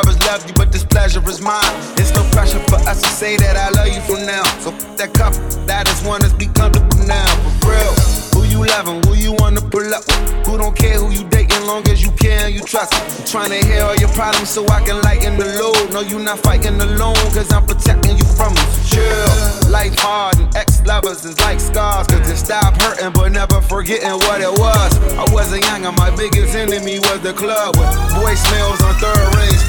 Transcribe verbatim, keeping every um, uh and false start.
others love you, but this pleasure is mine. It's no pressure for us to say that I love you from now. So f- that cup, that is one that's be comfortable now, for real. Who you loving, who you wanna pull up with? Who don't care who you dating, long as you care and you trust me. I'm trying to hear all your problems so I can lighten the load. No, you not fighting alone, cause I'm protecting you from them. So chill. Life hard and ex-lovers is like scars, cause it stop hurting but never forgetting what it was. I wasn't young and my biggest enemy was the club with voicemails on third rings.